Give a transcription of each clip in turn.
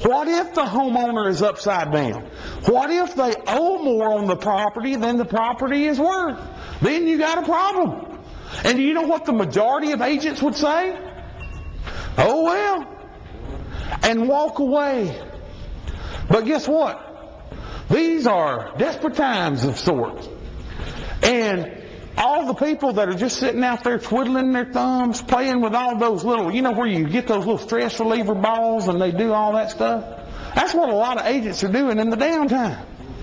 What if the homeowner is upside down? What if they owe more on the property than the property is worth? Then you got a problem. And do you know what the majority of agents would say? Oh well. And walk away. But guess what? These are desperate times of sorts. And all the people that are just sitting out there twiddling their thumbs, playing with all those little, you know where you get those little stress reliever balls and they do all that stuff? That's what a lot of agents are doing in the downtime.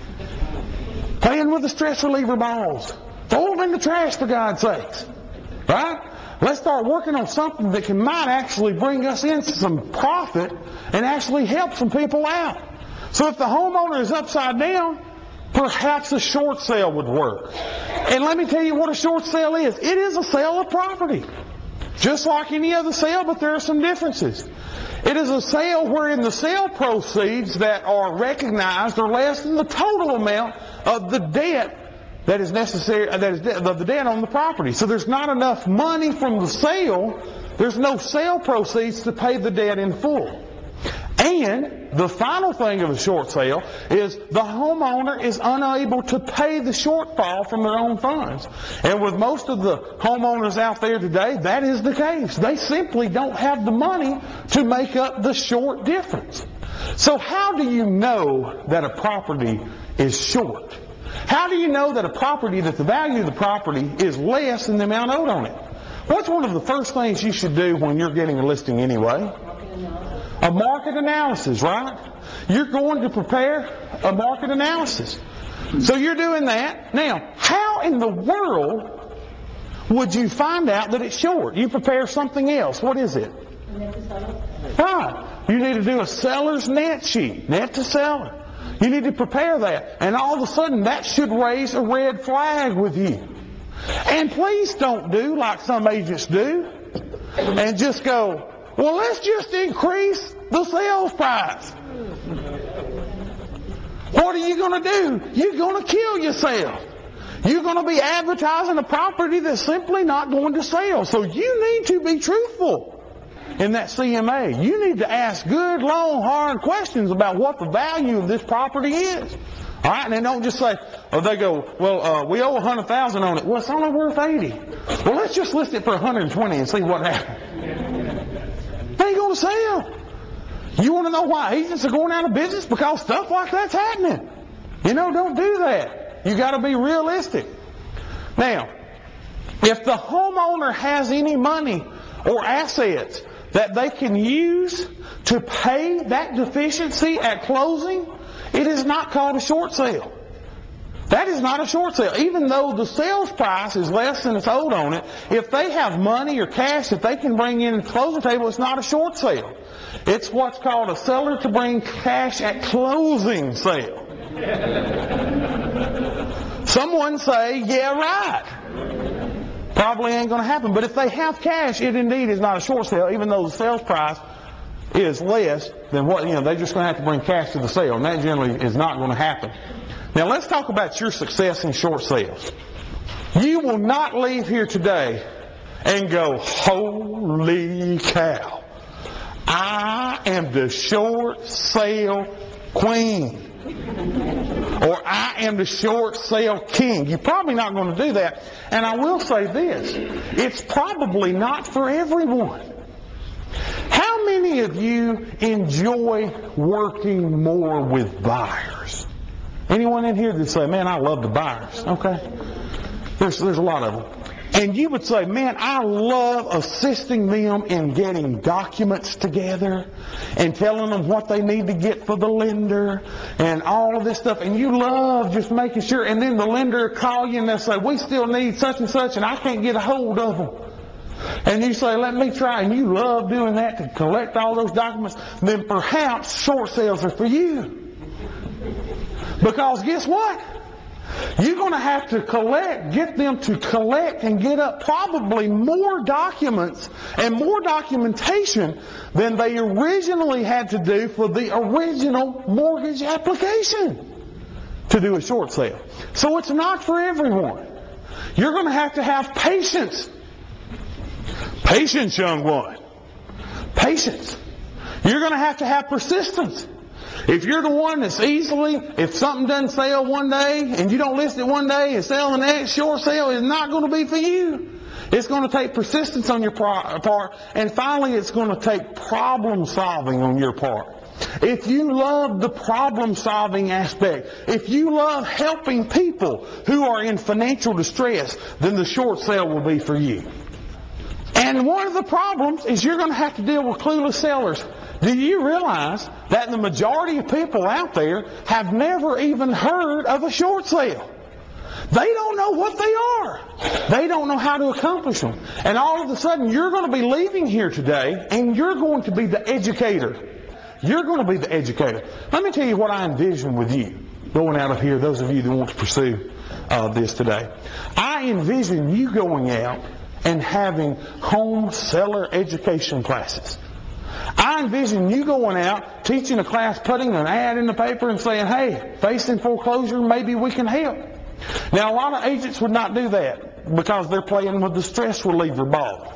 Playing with the stress reliever balls. Throw them in the trash, for God's sakes. Right? Let's start working on something that might actually bring us in some profit and actually help some people out. So if the homeowner is upside down, perhaps a short sale would work. And let me tell you what a short sale is. It is a sale of property. Just like any other sale, but there are some differences. It is a sale wherein the sale proceeds that are recognized are less than the total amount of the debt that is necessary, of the debt on the property. So there's not enough money from the sale. There's no sale proceeds to pay the debt in full. And the final thing of a short sale is the homeowner is unable to pay the shortfall from their own funds. And with most of the homeowners out there today, that is the case. They simply don't have the money to make up the short difference. So how do you know that a property is short? How do you know that the value of the property is less than the amount owed on it? What's one of the first things you should do when you're getting a listing anyway? A market analysis, right? You're going to prepare a market analysis. So you're doing that. Now, how in the world would you find out that it's short? You prepare something else. What is it? Right. You need to do a seller's net sheet, net to seller. You need to prepare that. And all of a sudden, that should raise a red flag with you. And please don't do like some agents do and just go, well, let's just increase the sales price. What are you going to do? You're going to kill yourself. You're going to be advertising a property that's simply not going to sell. So you need to be truthful in that CMA. You need to ask good, long, hard questions about what the value of this property is. All right, and they don't just say, oh, they go, well, we owe $100,000 on it. Well, it's only worth $80,000. Well, let's just list it for $120,000 and see what happens. They ain't going to sell. You want to know why agents are going out of business? Because stuff like that's happening. Don't do that. You got to be realistic. Now, if the homeowner has any money or assets that they can use to pay that deficiency at closing, it is not called a short sale. That is not a short sale. Even though the sales price is less than it's owed on it, if they have money or cash that they can bring in at the closing table, it's not a short sale. It's what's called a seller to bring cash at closing sale. Someone say, yeah, right. Probably ain't going to happen. But if they have cash, it indeed is not a short sale, even though the sales price is less than what, they're just going to have to bring cash to the sale. And that generally is not going to happen. Now let's talk about your success in short sales. You will not leave here today and go, holy cow, I am the short sale queen. Or I am the short sale king. You're probably not going to do that. And I will say this, it's probably not for everyone. How many of you enjoy working more with buyers? Anyone in here that say, man, I love the buyers? Okay. There's a lot of them. And you would say, man, I love assisting them in getting documents together and telling them what they need to get for the lender and all of this stuff. And you love just making sure. And then the lender will call you and they'll say, we still need such and such and I can't get a hold of them. And you say, let me try. And you love doing that to collect all those documents. Then perhaps short sales are for you. Because guess what? You're going to have to get them to collect and get up probably more documents and more documentation than they originally had to do for the original mortgage application to do a short sale. So it's not for everyone. You're going to have patience. Patience, young one. Patience. You're going to have persistence. If you're the one that's if something doesn't sell one day and you don't list it one day and sell the next, short sale is not going to be for you. It's going to take persistence on your part. And finally, it's going to take problem solving on your part. If you love the problem solving aspect, if you love helping people who are in financial distress, then the short sale will be for you. And one of the problems is you're going to have to deal with clueless sellers. Do you realize that the majority of people out there have never even heard of a short sale? They don't know what they are. They don't know how to accomplish them. And all of a sudden, you're going to be leaving here today, and you're going to be the educator. You're going to be the educator. Let me tell you what I envision with you going out of here, those of you that want to pursue this today. I envision you going out and having home seller education classes. I envision you going out, teaching a class, putting an ad in the paper and saying, hey, facing foreclosure, maybe we can help. Now, a lot of agents would not do that because they're playing with the stress reliever ball.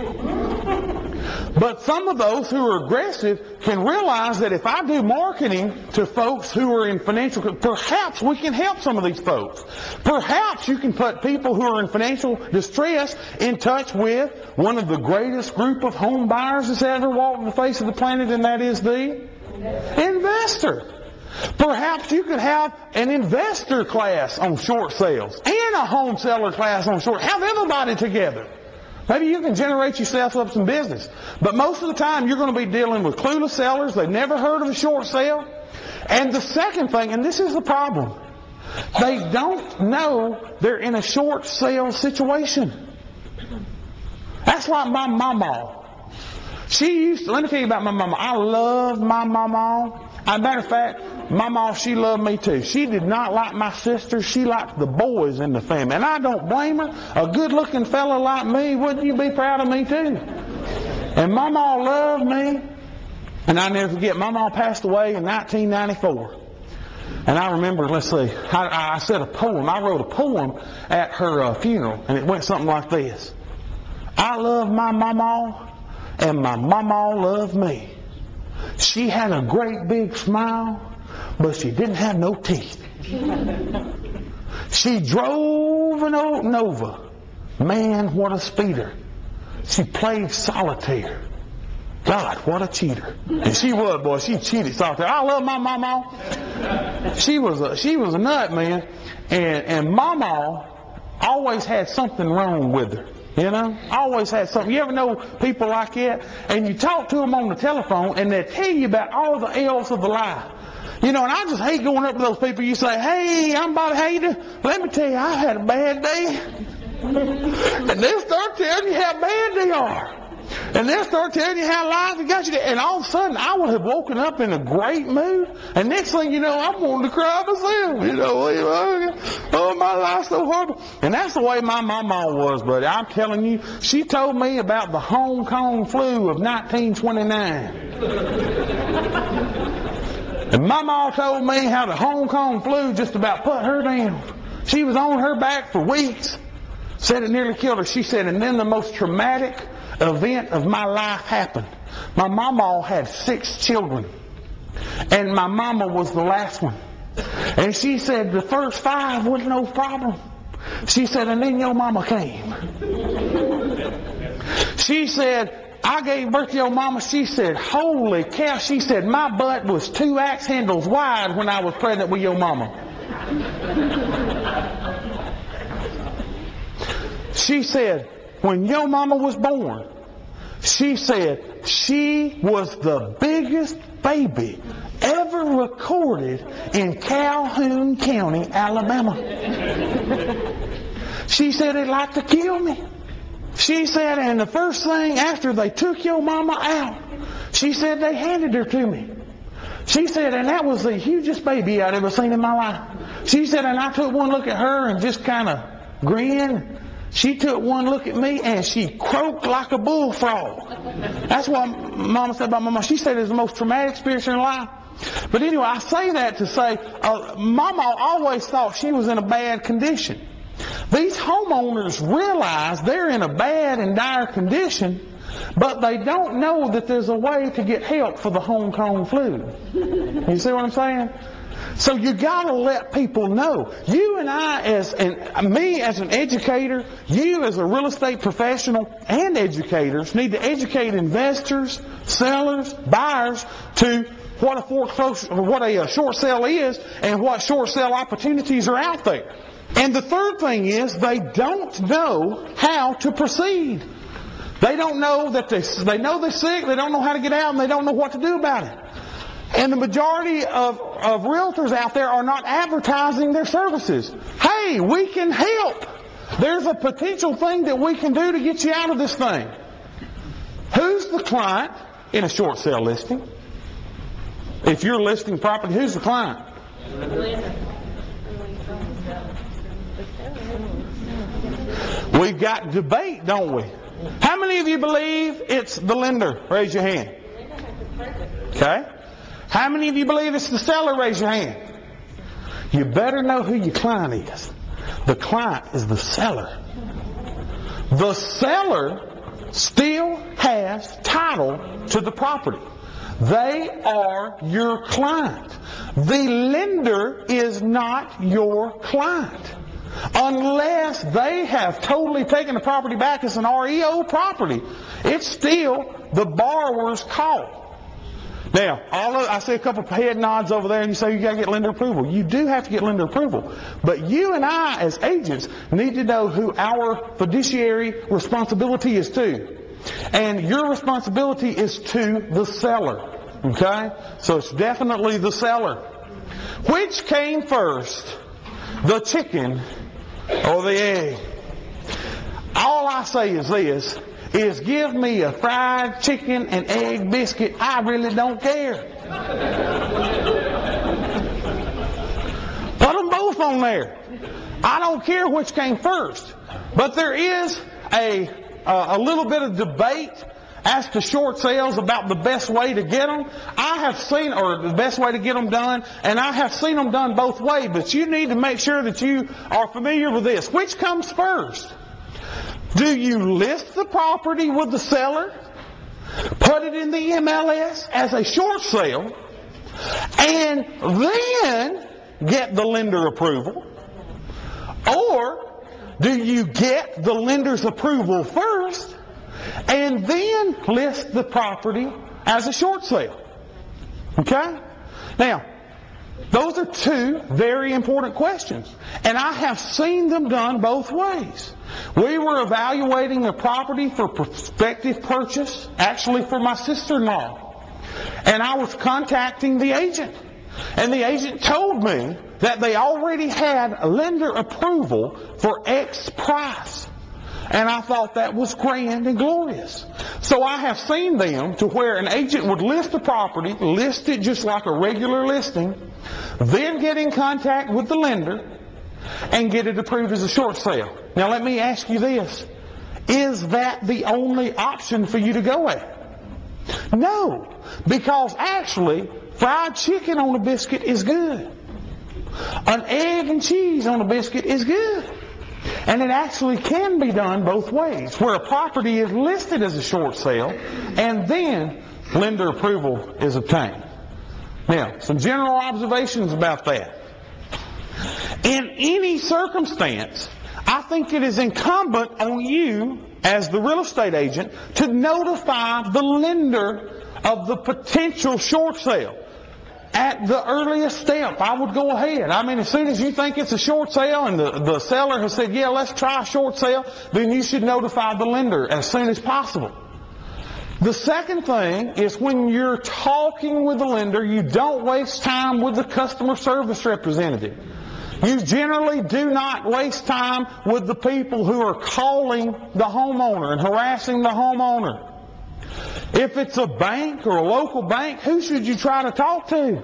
But some of those who are aggressive can realize that if I do marketing to folks who are in financial, perhaps we can help some of these folks. Perhaps you can put people who are in financial distress in touch with one of the greatest group of home buyers that's ever walked the face of the planet, and that is the investor. Perhaps you could have an investor class on short sales and a home seller class on short. Have everybody together. Maybe you can generate yourself up some business. But most of the time you're going to be dealing with clueless sellers. They've never heard of a short sale. And the second thing, and this is the problem, they don't know they're in a short sale situation. That's like my mama. Let me tell you about my mama. I love my mama. As a matter of fact, my mom, she loved me too. She did not like my sisters. She liked the boys in the family. And I don't blame her. A good-looking fella like me, wouldn't you be proud of me too? And my mom loved me. And I never forget, my mom passed away in 1994. And I remember, I said a poem. I wrote a poem at her funeral. And it went something like this. I love my mama, and my mama loved me. She had a great big smile, but she didn't have no teeth. She drove an old Nova. Man, what a speeder. She played solitaire. God, what a cheater. And she was, boy, she cheated solitaire. I love my mama. She was a nut, man. And mama always had something wrong with her. You know, always had something. You ever know people like that? And you talk to them on the telephone and they tell you about all the ills of the life. You know, and I just hate going up to those people. You say, hey, I'm Bobby Hader. Let me tell you, I had a bad day. And they'll start telling you how bad they are. And they'll start telling you how life has got you there. And all of a sudden, I would have woken up in a great mood. And next thing you know, I'm wanting to cry myself. You know, oh, my life's so horrible. And that's the way my mama was, buddy. I'm telling you, she told me about the Hong Kong flu of 1929. And my mama told me how the Hong Kong flu just about put her down. She was on her back for weeks. Said it nearly killed her. She said, and then the most traumatic event of my life happened. My mama had 6 children. And my mama was the last one. And she said the first 5 was no problem. She said, and then your mama came. She said, I gave birth to your mama. She said, holy cow. She said, my butt was 2 axe handles wide when I was pregnant with your mama. She said, when your mama was born, she said she was the biggest baby ever recorded in Calhoun County, Alabama. She said it like to kill me. She said, and the first thing after they took your mama out, she said they handed her to me. She said, and that was the hugest baby I'd ever seen in my life. She said, and I took one look at her and just kind of grinned. She took one look at me and she croaked like a bullfrog. That's what Mama said about my mom. She said it was the most traumatic experience in her life. But anyway, I say that to say, Mama always thought she was in a bad condition. These homeowners realize they're in a bad and dire condition But they don't know that there's a way to get help for the Hong Kong flu. You see what I'm saying? So you got to let people know. You and me as an educator, you as a real estate professional and educators need to educate investors, sellers, buyers to what a short sale is and what short sale opportunities are out there. And the third thing is they don't know how to proceed. They don't know that they know they're sick, they don't know how to get out, and they don't know what to do about it. And the majority of realtors out there are not advertising their services. Hey, we can help. There's a potential thing that we can do to get you out of this thing. Who's the client in a short sale listing? If you're listing property, who's the client? We've got debate, don't we? How many of you believe it's the lender? Raise your hand. Okay. How many of you believe it's the seller? Raise your hand. You better know who your client is. The client is the seller. The seller still has title to the property. They are your client. The lender is not your client. Unless they have totally taken the property back as an REO property, it's still the borrower's call. Now, I see a couple of head nods over there, and you say you got to get lender approval. You do have to get lender approval. But you and I, as agents, need to know who our fiduciary responsibility is to. And your responsibility is to the seller. Okay? So it's definitely the seller. Which came first, the chicken or the egg? All I say is this, is give me a fried chicken and egg biscuit. I really don't care. Put them both on there. I don't care which came first. But there is a little bit of debate as to short sales about the best way to get them. I have seen, or the best way to get them done, and I have seen them done both ways. But you need to make sure that you are familiar with this. Which comes first? Do you list the property with the seller, put it in the MLS as a short sale, and then get the lender approval? Or do you get the lender's approval first and then list the property as a short sale? Okay? Now, those are two very important questions. And I have seen them done both ways. We were evaluating a property for prospective purchase, actually for my sister-in-law. And I was contacting the agent. And the agent told me that they already had lender approval for X price. And I thought that was grand and glorious. So I have seen them to where an agent would list the property, list it just like a regular listing, then get in contact with the lender and get it approved as a short sale. Now let me ask you this. Is that the only option for you to go at? No, because actually fried chicken on a biscuit is good. An egg and cheese on a biscuit is good. And it actually can be done both ways, where a property is listed as a short sale and then lender approval is obtained. Now, some general observations about that. In any circumstance, I think it is incumbent on you as the real estate agent to notify the lender of the potential short sale. At the earliest step, I would go ahead. I mean, as soon as you think it's a short sale and the seller has said, yeah, let's try a short sale, then you should notify the lender as soon as possible. The second thing is when you're talking with the lender, you don't waste time with the customer service representative. You generally do not waste time with the people who are calling the homeowner and harassing the homeowner. If it's a bank or a local bank, who should you try to talk to?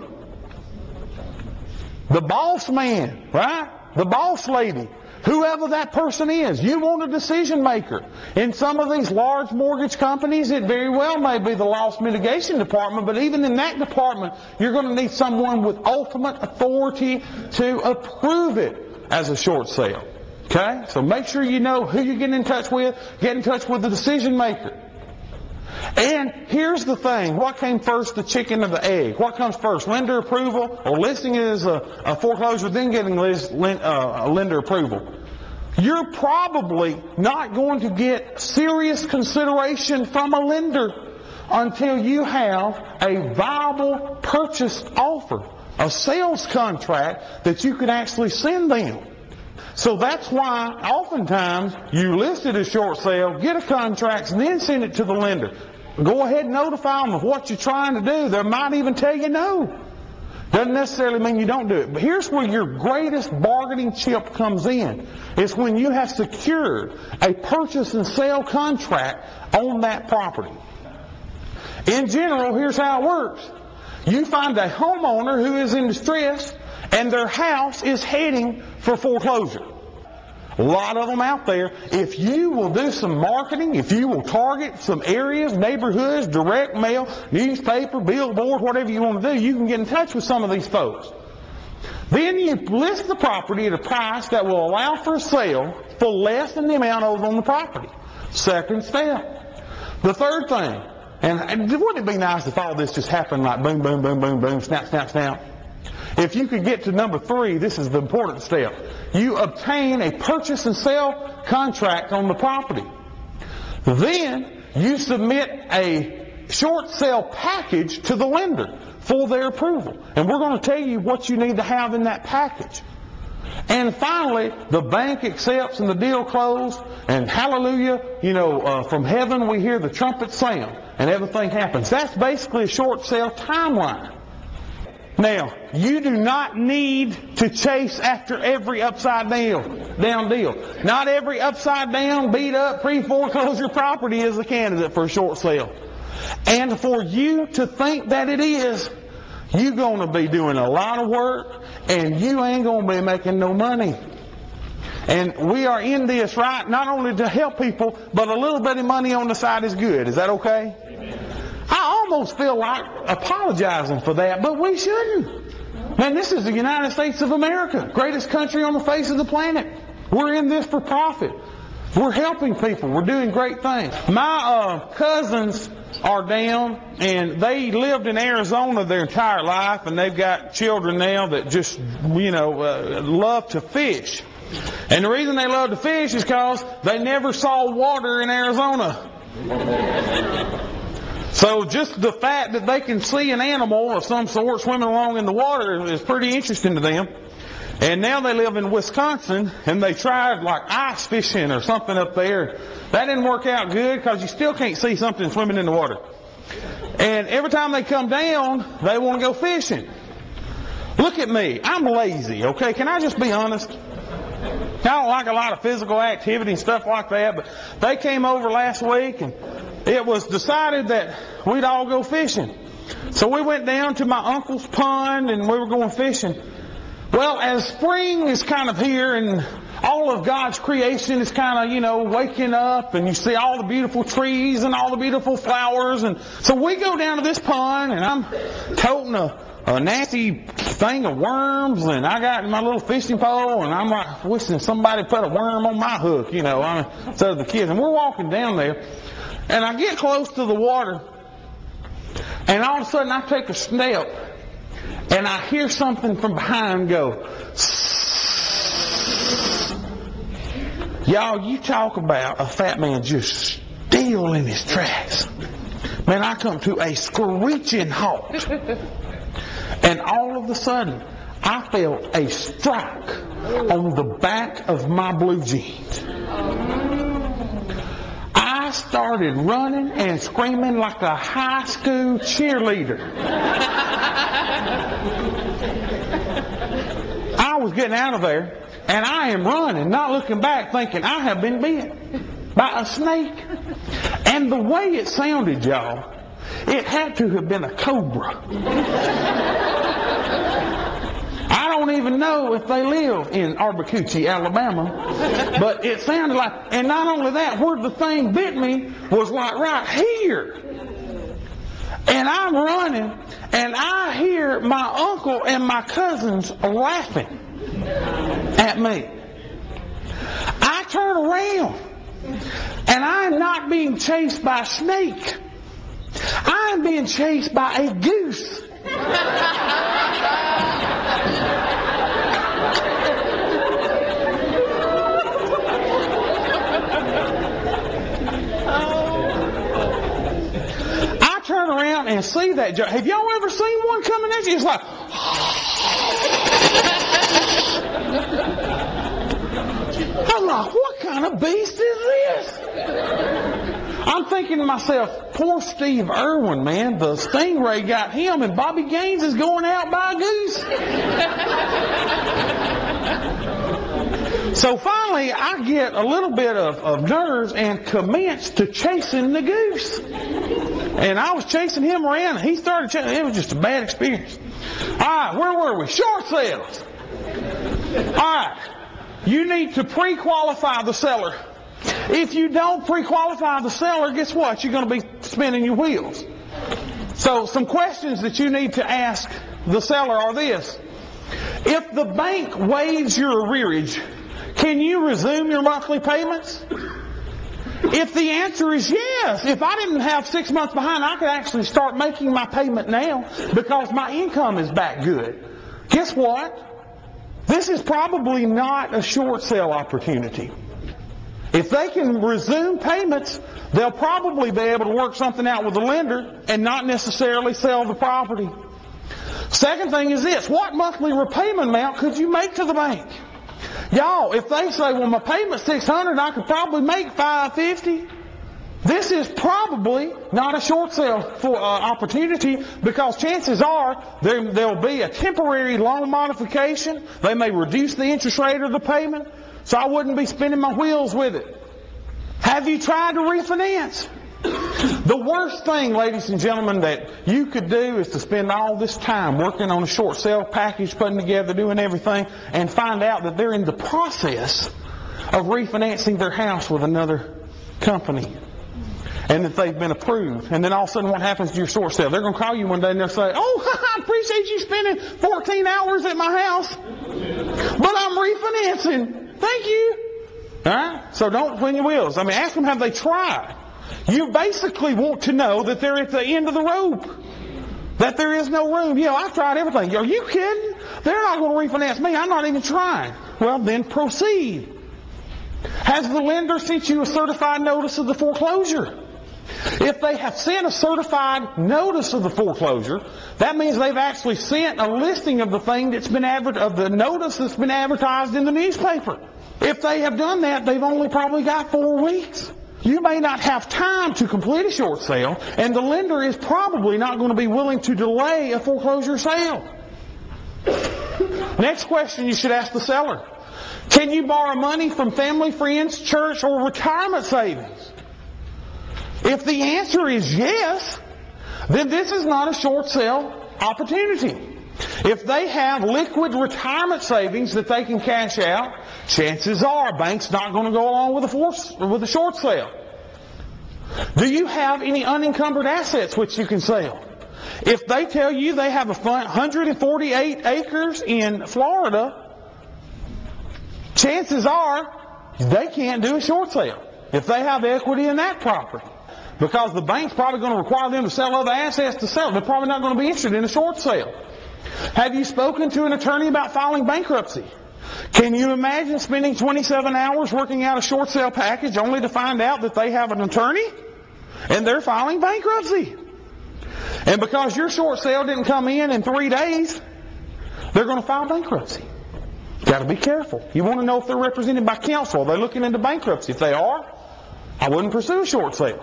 The boss man, right? The boss lady. Whoever that person is. You want a decision maker. In some of these large mortgage companies, it very well may be the loss mitigation department, but even in that department, you're going to need someone with ultimate authority to approve it as a short sale. Okay? So make sure you know who you're getting in touch with. Get in touch with the decision maker. And here's the thing. What came first, the chicken or the egg? What comes first, lender approval or listing it as a foreclosure, then getting lender approval? You're probably not going to get serious consideration from a lender until you have a viable purchase offer, a sales contract that you can actually send them. So that's why oftentimes you list it as short sale, get a contract, and then send it to the lender. Go ahead and notify them of what you're trying to do. They might even tell you no. Doesn't necessarily mean you don't do it. But here's where your greatest bargaining chip comes in. It's when you have secured a purchase and sale contract on that property. In general, here's how it works. You find a homeowner who is in distress and their house is heading for foreclosure. A lot of them out there. If you will do some marketing, if you will target some areas, neighborhoods, direct mail, newspaper, billboard, whatever you want to do, you can get in touch with some of these folks. Then you list the property at a price that will allow for a sale for less than the amount owed on the property. Second step. The third thing, and wouldn't it be nice if all this just happened like boom, boom, boom, boom, boom, snap, snap, snap? If you could get to number 3, this is the important step. You obtain a purchase and sale contract on the property. Then you submit a short sale package to the lender for their approval. And we're going to tell you what you need to have in that package. And finally, the bank accepts and the deal closed, and hallelujah, from heaven we hear the trumpet sound and everything happens. That's basically a short sale timeline. Now, you do not need to chase after every upside down deal. Not every upside down, beat up, pre-foreclosure property is a candidate for a short sale. And for you to think that it is, you're going to be doing a lot of work and you ain't going to be making no money. And we are in this, right, not only to help people, but a little bit of money on the side is good. Is that okay? I almost feel like apologizing for that, but we shouldn't. Man, this is the United States of America, greatest country on the face of the planet. We're in this for profit. We're helping people. We're doing great things. My cousins are down, and they lived in Arizona their entire life, and they've got children now that just, love to fish. And the reason they love to fish is because they never saw water in Arizona. So just the fact that they can see an animal of some sort swimming along in the water is pretty interesting to them. And now they live in Wisconsin, and they tried like ice fishing or something up there. That didn't work out good because you still can't see something swimming in the water. And every time they come down, they want to go fishing. Look at me. I'm lazy, okay? Can I just be honest? I don't like a lot of physical activity and stuff like that, but they came over last week, and it was decided that we'd all go fishing. So we went down to my uncle's pond, and we were going fishing. Well, as spring is kind of here, and all of God's creation is kind of, waking up, and you see all the beautiful trees and all the beautiful flowers. And so we go down to this pond, and I'm toting a nasty thing of worms, and I got my little fishing pole, and I'm like wishing somebody put a worm on my hook, instead of the kids. And we're walking down there, and I get close to the water, and all of a sudden I take a step, and I hear something from behind go. Y'all, you talk about a fat man just still in his tracks. Man, I come to a screeching halt. And all of a sudden, I felt a strike on the back of my blue jeans. I started running and screaming like a high school cheerleader. I was getting out of there, and I am running, not looking back, thinking I have been bit by a snake. And the way it sounded, y'all, it had to have been a cobra. I don't even know if they live in Albuquerque, Alabama, but it sounded like, and not only that, where the thing bit me was like right here. And I'm running, and I hear my uncle and my cousins laughing at me. I turn around, and I'm not being chased by a snake. I am being chased by a goose. I turn around and see that. Have y'all ever seen one coming at you? It's like, I'm like, what kind of beast is this? I'm thinking to myself, poor Steve Irwin, man. The stingray got him, and Bobby Gaines is going out by a goose. So finally, I get a little bit of nerves and commence to chasing the goose. And I was chasing him around, and he started chasing. It was just a bad experience. All right, where were we? Short sales. All right, you need to pre-qualify the seller. If you don't pre-qualify the seller, guess what? You're going to be spinning your wheels. So some questions that you need to ask the seller are this. If the bank waives your arrearage, can you resume your monthly payments? If the answer is yes, if I didn't have 6 months behind, I could actually start making my payment now because my income is back good. Guess what? This is probably not a short sale opportunity. If they can resume payments, they'll probably be able to work something out with the lender and not necessarily sell the property. Second thing is this. What monthly repayment amount could you make to the bank? Y'all, if they say, well, my payment's $600, I could probably make $550. This is probably not a short sale opportunity because chances are there'll be a temporary loan modification. They may reduce the interest rate of the payment. So I wouldn't be spinning my wheels with it. Have you tried to refinance? The worst thing, ladies and gentlemen, that you could do is to spend all this time working on a short sale package, putting together, doing everything, and find out that they're in the process of refinancing their house with another company. And that they've been approved. And then all of a sudden what happens to your short sale? They're going to call you one day and they'll say, oh, I appreciate you spending 14 hours at my house, but I'm refinancing. Thank you. All right? So don't spin your wheels. I mean, ask them, have they tried? You basically want to know that they're at the end of the rope. That there is no room. You know, I've tried everything. Are you kidding? They're not going to refinance me. I'm not even trying. Well, then proceed. Has the lender sent you a certified notice of the foreclosure? If they have sent a certified notice of the foreclosure, that means they've actually sent a listing of the thing that's been of the notice that's been advertised in the newspaper. If they have done that, they've only probably got 4 weeks. You may not have time to complete a short sale, and the lender is probably not going to be willing to delay a foreclosure sale. Next question you should ask the seller. Can you borrow money from family, friends, church, or retirement savings? If the answer is yes, then this is not a short sale opportunity. If they have liquid retirement savings that they can cash out, chances are a bank's not going to go along with a short sale. Do you have any unencumbered assets which you can sell? If they tell you they have 148 acres in Florida, chances are they can't do a short sale if they have equity in that property. Because the bank's probably going to require them to sell other assets to sell. They're probably not going to be interested in a short sale. Have you spoken to an attorney about filing bankruptcy? Can you imagine spending 27 hours working out a short sale package only to find out that they have an attorney and they're filing bankruptcy? And because your short sale didn't come in 3 days, they're going to file bankruptcy. Got to be careful. You want to know if they're represented by counsel. Are they looking into bankruptcy? If they are, I wouldn't pursue a short sale.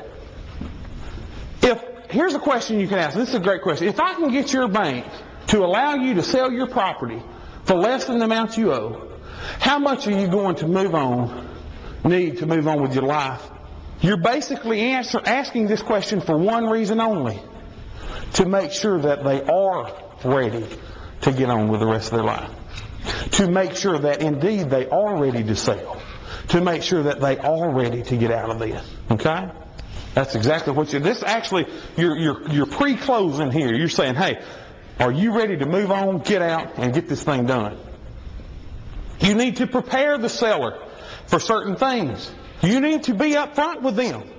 Here's a question you can ask. This is a great question. If I can get your bank to allow you to sell your property for less than the amount you owe, how much are you going to need to move on with your life? You're basically asking this question for one reason only, to make sure that they are ready to get on with the rest of their life. To make sure that indeed they are ready to sell. To make sure that they are ready to get out of this. Okay? That's exactly what you're pre-closing here. You're saying, hey, are you ready to move on, get out, and get this thing done? You need to prepare the seller for certain things. You need to be upfront with them.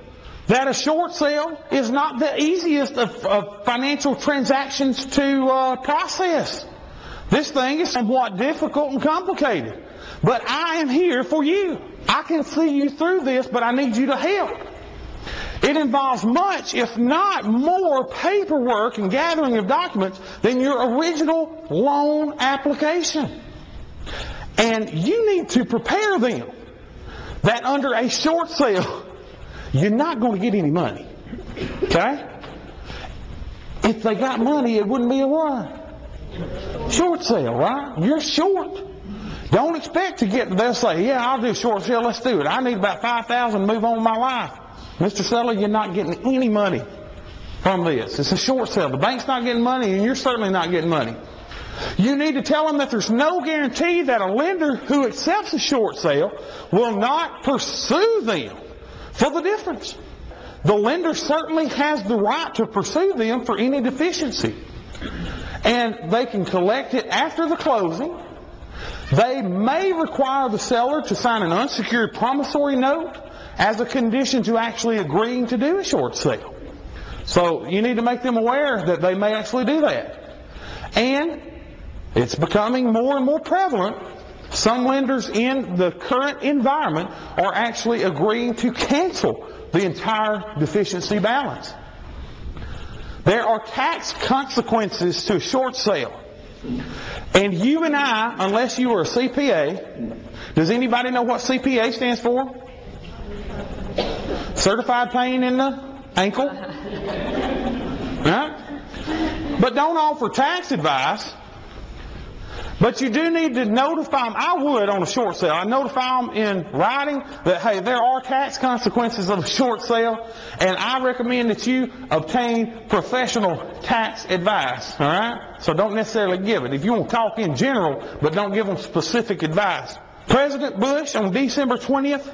that a short sale is not the easiest of financial transactions to process. This thing is somewhat difficult and complicated. But I am here for you. I can see you through this, but I need you to help. It involves much, if not more, paperwork and gathering of documents than your original loan application. And you need to prepare them that under a short sale, you're not going to get any money. Okay? If they got money, it wouldn't be a what? Short sale, right? You're short. Don't expect to get, they'll say, yeah, I'll do a short sale, let's do it. I need about $5,000 to move on with my life. Mr. Seller, you're not getting any money from this. It's a short sale. The bank's not getting money, and you're certainly not getting money. You need to tell them that there's no guarantee that a lender who accepts a short sale will not pursue them for the difference. The lender certainly has the right to pursue them for any deficiency. And they can collect it after the closing. They may require the seller to sign an unsecured promissory note as a condition to actually agreeing to do a short sale. So you need to make them aware that they may actually do that. And it's becoming more and more prevalent. Some lenders in the current environment are actually agreeing to cancel the entire deficiency balance. There are tax consequences to a short sale. And you and I, unless you are a CPA, does anybody know what CPA stands for? Certified pain in the ankle? Right? But don't offer tax advice. But you do need to notify them. I would on a short sale. I notify them in writing that, hey, there are tax consequences of a short sale, and I recommend that you obtain professional tax advice. All right? So don't necessarily give it. If you want to talk in general, but don't give them specific advice. President Bush on December 20th,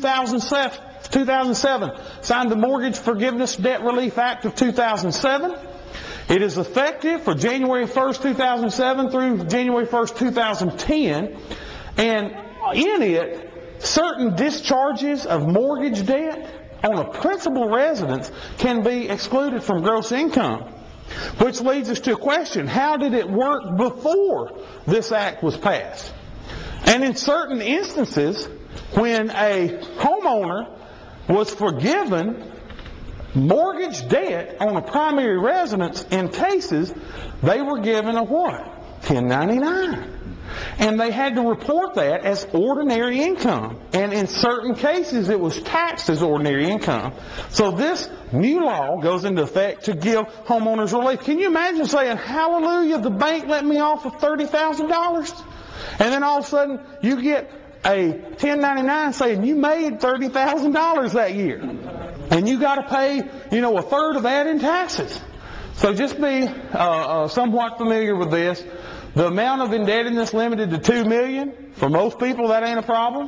2007 signed the Mortgage Forgiveness Debt Relief Act of 2007. It is effective for January 1st, 2007 through January 1st, 2010. And in it, certain discharges of mortgage debt on a principal residence can be excluded from gross income. Which leads us to a question: how did it work before this act was passed? And in certain instances, when a homeowner was forgiven mortgage debt on a primary residence, in cases, they were given a what? 1099. And they had to report that as ordinary income. And in certain cases, it was taxed as ordinary income. So this new law goes into effect to give homeowners relief. Can you imagine saying, hallelujah, the bank let me off with $30,000? And then all of a sudden, you get a 1099 saying you made $30,000 that year. And you got to pay, a third of that in taxes. So just be somewhat familiar with this. The amount of indebtedness limited to $2 million, for most people that ain't a problem.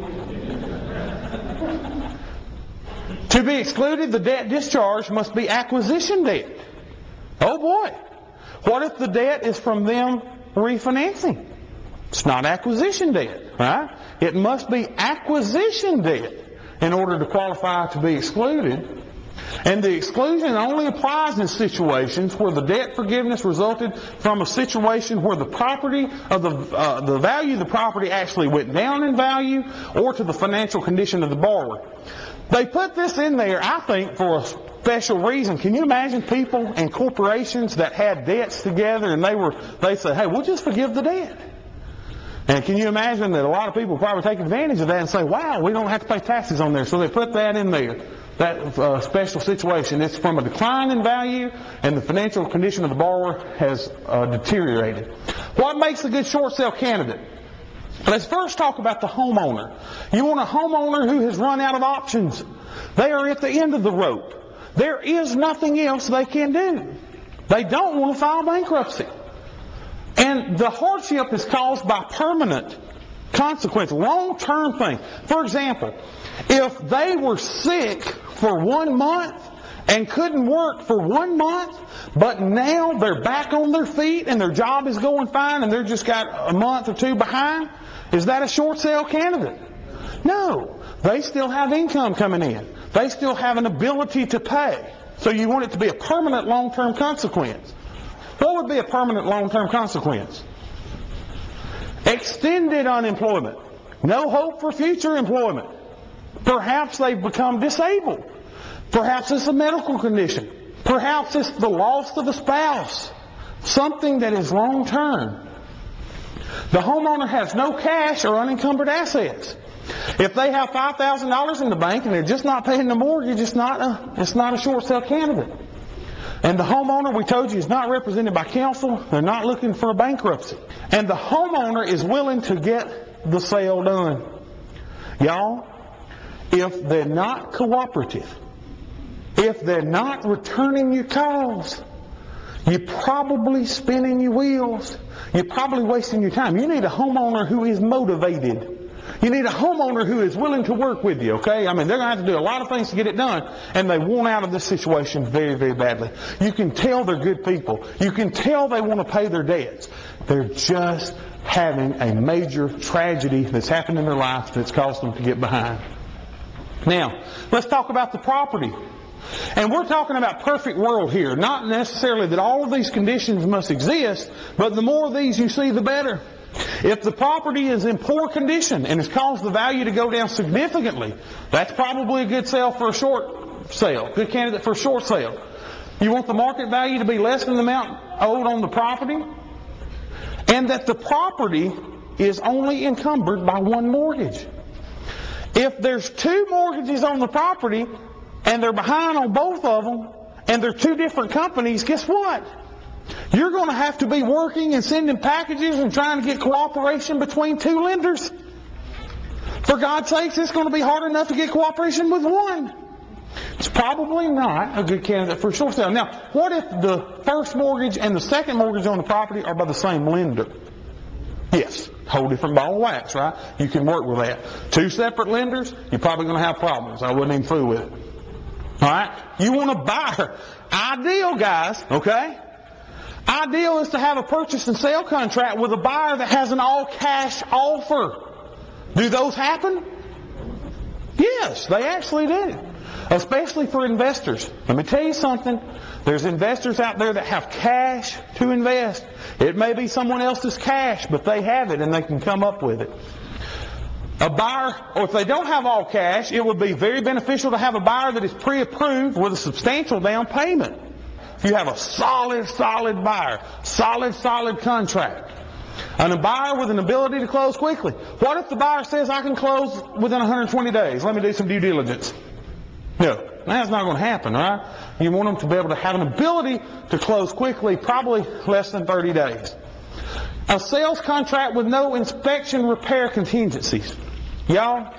To be excluded, the debt discharge must be acquisition debt. Oh boy. What if the debt is from them refinancing? It's not acquisition debt, right? It must be acquisition debt in order to qualify to be excluded. And the exclusion only applies in situations where the debt forgiveness resulted from a situation where the property of the value of the property actually went down in value, or to the financial condition of the borrower. They put this in there, I think, for a special reason. Can you imagine people and corporations that had debts together and they said, hey, we'll just forgive the debt. And can you imagine that a lot of people probably take advantage of that and say, wow, we don't have to pay taxes on there. So they put that in there, that special situation. It's from a decline in value, and the financial condition of the borrower has deteriorated. What makes a good short sale candidate? Let's first talk about the homeowner. You want a homeowner who has run out of options. They are at the end of the rope. There is nothing else they can do. They don't want to file bankruptcy. And the hardship is caused by permanent consequence, long-term thing. For example, if they were sick for 1 month and couldn't work for 1 month, but now they're back on their feet and their job is going fine and they're just got a month or two behind, is that a short sale candidate? No. They still have income coming in. they still have an ability to pay. So you want it to be a permanent long-term consequence. What would be a permanent long-term consequence? Extended unemployment. No hope for future employment. Perhaps they've become disabled. Perhaps it's a medical condition. Perhaps it's the loss of a spouse. Something that is long-term. The homeowner has no cash or unencumbered assets. If they have $5,000 in the bank and they're just not paying the mortgage, it's not a short sale candidate. And the homeowner, we told you, is not represented by counsel. They're not looking for a bankruptcy. And the homeowner is willing to get the sale done. Y'all, if they're not cooperative, if they're not returning your calls, you're probably spinning your wheels. You're probably wasting your time. You need a homeowner who is motivated. You need a homeowner who is willing to work with you, okay? I mean, they're going to have to do a lot of things to get it done, and they want out of this situation very, very badly. You can tell they're good people. You can tell they want to pay their debts. They're just having a major tragedy that's happened in their life that's caused them to get behind. Now, let's talk about the property. And we're talking about perfect world here. Not necessarily that all of these conditions must exist, but the more of these you see, the better. If the property is in poor condition and has caused the value to go down significantly, that's probably a good sale for a short sale. Good candidate for a short sale. You want the market value to be less than the amount owed on the property, and that the property is only encumbered by one mortgage. If there's two mortgages on the property and they're behind on both of them and they're two different companies, guess what? You're going to have to be working and sending packages and trying to get cooperation between two lenders. For God's sakes, it's going to be hard enough to get cooperation with one. It's probably not a good candidate for a short sale. Now, what if the first mortgage and the second mortgage on the property are by the same lender? Yes, whole different ball of wax, right? You can work with that. Two separate lenders, you're probably going to have problems. I wouldn't even fool with it. All right? You want a buyer. Ideal, guys, okay? Ideal is to have a purchase and sale contract with a buyer that has an all-cash offer. Do those happen? Yes, they actually do. Especially for investors. Let me tell you something. There's investors out there that have cash to invest. It may be someone else's cash, but they have it and they can come up with it. A buyer, or if they don't have all cash, it would be very beneficial to have a buyer that is pre-approved with a substantial down payment. If you have a solid buyer, solid contract, and a buyer with an ability to close quickly. What if the buyer says, I can close within 120 days? Let me do some due diligence. No, that's not going to happen, right? You want them to be able to have an ability to close quickly, probably less than 30 days. A sales contract with no inspection repair contingencies. Y'all,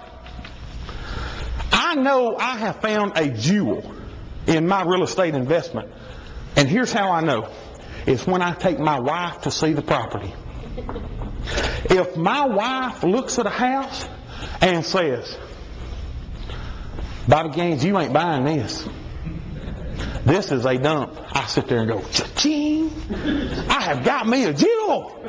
I know I have found a jewel in my real estate investment. And here's how I know. It's when I take my wife to see the property. If my wife looks at a house and says, Bobby Gaines, you ain't buying this. This is a dump. I sit there and go, cha-ching! I have got me a jewel!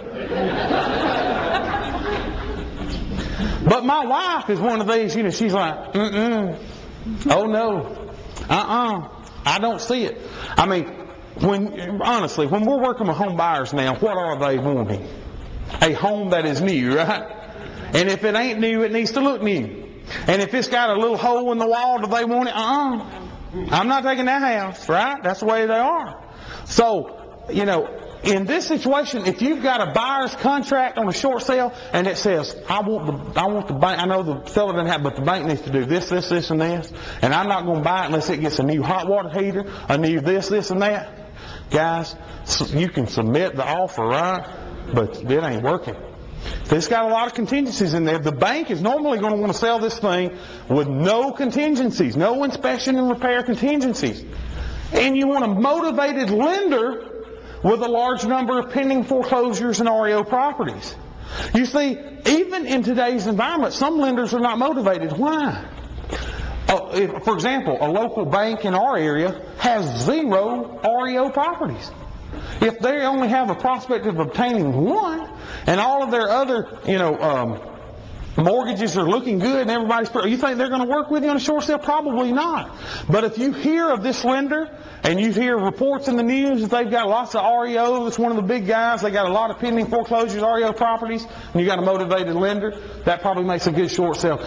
But my wife is one of these, she's like, oh no, I don't see it. I mean, honestly, when we're working with home buyers now, what are they wanting? A home that is new, right? And if it ain't new, it needs to look new. And if it's got a little hole in the wall, do they want it? I'm not taking that house, right? That's the way they are. So, in this situation, if you've got a buyer's contract on a short sale and it says, I want the bank, I know the seller doesn't have, but the bank needs to do this, and this, and I'm not going to buy it unless it gets a new hot water heater, a new this, and that. Guys, you can submit the offer, right? But it ain't working. If it's got a lot of contingencies in there, the bank is normally going to want to sell this thing with no contingencies, no inspection and repair contingencies. And you want a motivated lender with a large number of pending foreclosures and REO properties. You see, even in today's environment, some lenders are not motivated. Why? For example, a local bank in our area has 0 REO properties. If they only have a prospect of obtaining one, and all of their other, Mortgages are looking good and everybody's... You think they're going to work with you on a short sale? Probably not. But if you hear of this lender and you hear reports in the news that they've got lots of REO, it's one of the big guys, they got a lot of pending foreclosures, REO properties, and you got a motivated lender, that probably makes a good short sale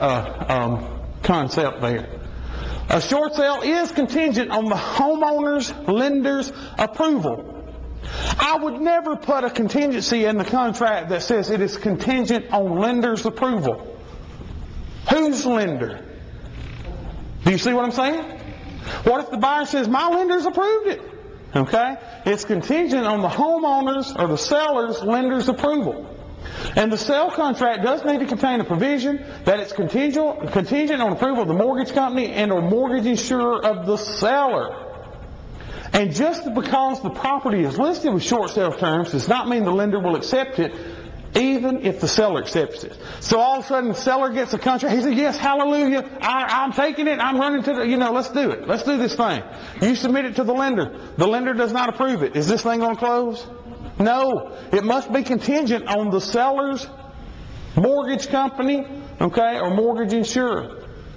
concept there. A short sale is contingent on the homeowner's lender's approval. I would never put a contingency in the contract that says it is contingent on lender's approval. Whose lender? Do you see what I'm saying? What if the buyer says, my lender's approved it? Okay? It's contingent on the homeowner's or the seller's lender's approval. And the sale contract does need to contain a provision that it's contingent on approval of the mortgage company and or mortgage insurer of the seller. And just because the property is listed with short sale terms does not mean the lender will accept it, even if the seller accepts it. So all of a sudden the seller gets a contract. He says, yes, hallelujah, I'm taking it, I'm running to the, let's do it. Let's do this thing. You submit it to the lender. The lender does not approve it. Is this thing going to close? No. It must be contingent on the seller's mortgage company, okay, or mortgage insurer.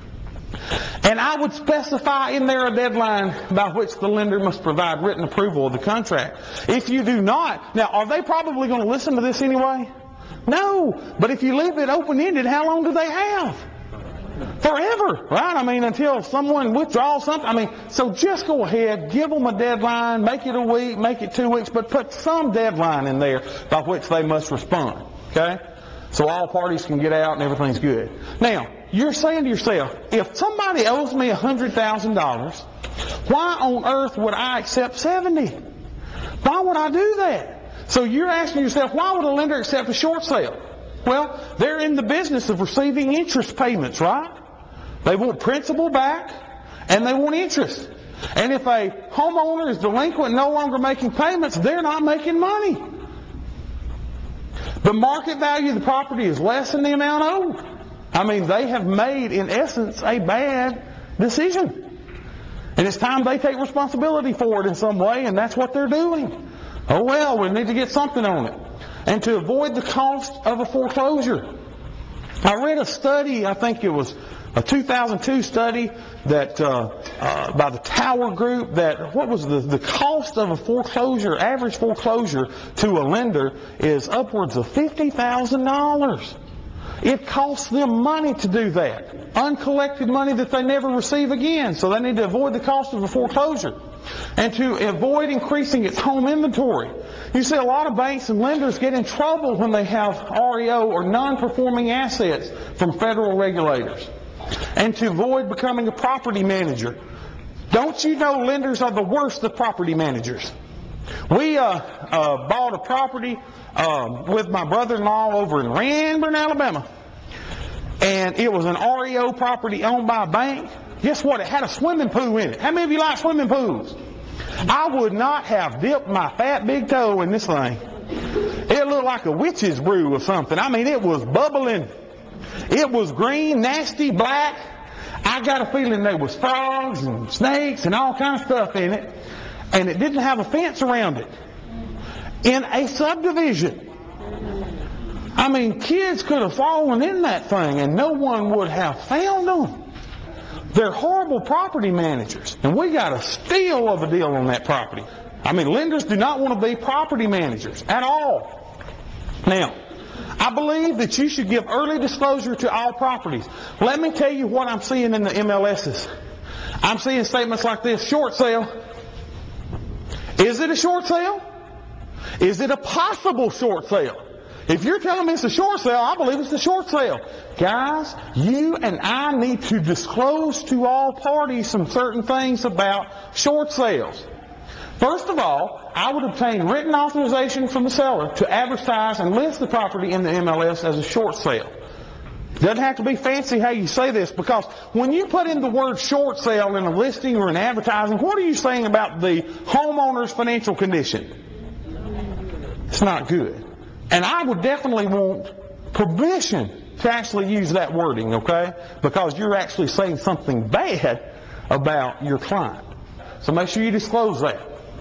And I would specify in there a deadline by which the lender must provide written approval of the contract. If you do not, now are they probably going to listen to this anyway? No. But if you leave it open-ended, how long do they have? Forever, right? I mean, until someone withdraws something. So just go ahead, give them a deadline, make it a week, make it 2 weeks, but put some deadline in there by which they must respond, okay? So all parties can get out and everything's good. Now, you're saying to yourself, if somebody owes me $100,000, why on earth would I accept 70? Why would I do that? So you're asking yourself, why would a lender accept a short sale? Well, they're in the business of receiving interest payments, right? They want principal back and they want interest. And if a homeowner is delinquent, no longer making payments, they're not making money. The market value of the property is less than the amount owed. They have made, in essence, a bad decision. And it's time they take responsibility for it in some way, and that's what they're doing. Oh well, we need to get something on it. And to avoid the cost of a foreclosure. I read a study, I think it was a 2002 study that by the Tower Group, that what was the cost of a foreclosure, average foreclosure to a lender is upwards of $50,000. It costs them money to do that. Uncollected money that they never receive again. So they need to avoid the cost of a foreclosure. And to avoid increasing its home inventory. You see, a lot of banks and lenders get in trouble when they have REO or non-performing assets from federal regulators. And to avoid becoming a property manager. Don't you know lenders are the worst of property managers? We bought a property with my brother-in-law over in Ranburne, Alabama. And it was an REO property owned by a bank. Guess what? It had a swimming pool in it. How many of you like swimming pools? I would not have dipped my fat big toe in this thing. It looked like a witch's brew or something. It was bubbling. It was green, nasty, black. I got a feeling there was frogs and snakes and all kinds of stuff in it. And it didn't have a fence around it. In a subdivision. Kids could have fallen in that thing and no one would have found them. They're horrible property managers. And we got a steal of a deal on that property. Lenders do not want to be property managers at all. Now, I believe that you should give early disclosure to all properties. Let me tell you what I'm seeing in the MLSs. I'm seeing statements like this: short sale. Is it a short sale? Is it a possible short sale? If you're telling me it's a short sale, I believe it's a short sale. Guys, you and I need to disclose to all parties some certain things about short sales. First of all, I would obtain written authorization from the seller to advertise and list the property in the MLS as a short sale. It doesn't have to be fancy how you say this, because when you put in the word short sale in a listing or in advertising, what are you saying about the homeowner's financial condition? It's not good. And I would definitely want permission to actually use that wording, okay? Because you're actually saying something bad about your client. So make sure you disclose that.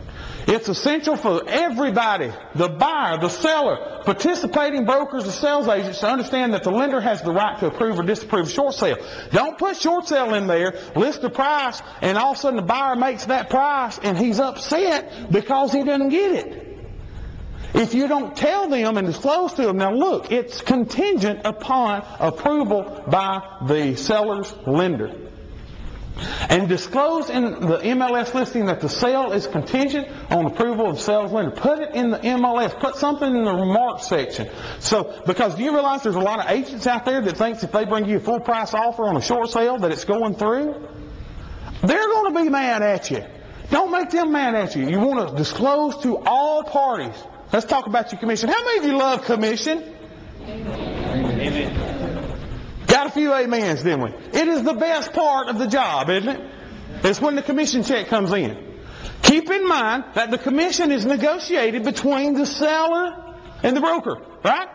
It's essential for everybody, the buyer, the seller, participating brokers, the sales agents, to understand that the lender has the right to approve or disapprove short sale. Don't put short sale in there, list the price, and all of a sudden the buyer makes that price and he's upset because he doesn't get it. If you don't tell them and disclose to them, now look, it's contingent upon approval by the seller's lender. And disclose in the MLS listing that the sale is contingent on approval of the sales lender. Put it in the MLS. Put something in the remarks section. So, because do you realize there's a lot of agents out there that thinks if they bring you a full price offer on a short sale that it's going through? They're going to be mad at you. Don't make them mad at you. You want to disclose to all parties. Let's talk about your commission. How many of you love commission? Amen. Got a few amens, didn't we? It is the best part of the job, isn't it? It's when the commission check comes in. Keep in mind that the commission is negotiated between the seller and the broker, right?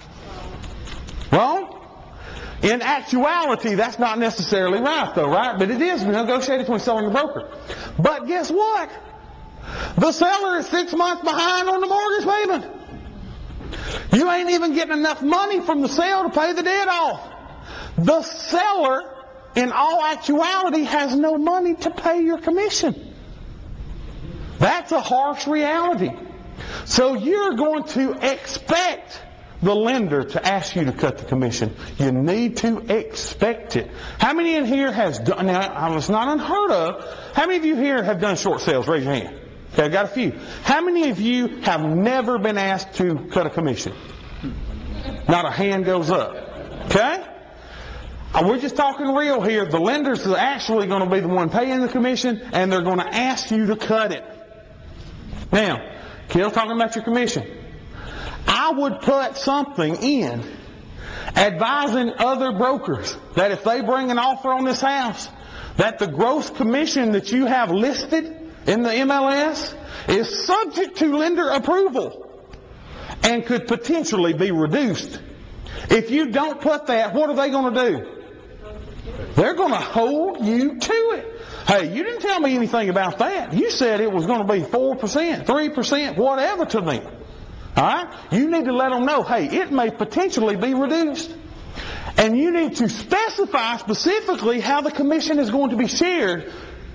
Well, in actuality, that's not necessarily right, though, right? But it is negotiated between the seller and the broker. But guess what? The seller is 6 months behind on the mortgage payment. You ain't even getting enough money from the sale to pay the debt off. The seller, in all actuality, has no money to pay your commission. That's a harsh reality. So you're going to expect the lender to ask you to cut the commission. You need to expect it. How many in here has done, now it's not unheard of, how many of you here have done short sales? Raise your hand. Okay, I've got a few. How many of you have never been asked to cut a commission? Not a hand goes up. Okay? We're just talking real here. The lenders are actually going to be the one paying the commission, and they're going to ask you to cut it. Now, Kill's talking about your commission. I would put something in advising other brokers that if they bring an offer on this house, that the gross commission that you have listed in the MLS is subject to lender approval and could potentially be reduced. If you don't put that, what are they going to do? They're going to hold you to it. Hey, you didn't tell me anything about that. You said it was going to be 4%, 3%, whatever to them. All right? You need to let them know, hey, it may potentially be reduced. And you need to specify specifically how the commission is going to be shared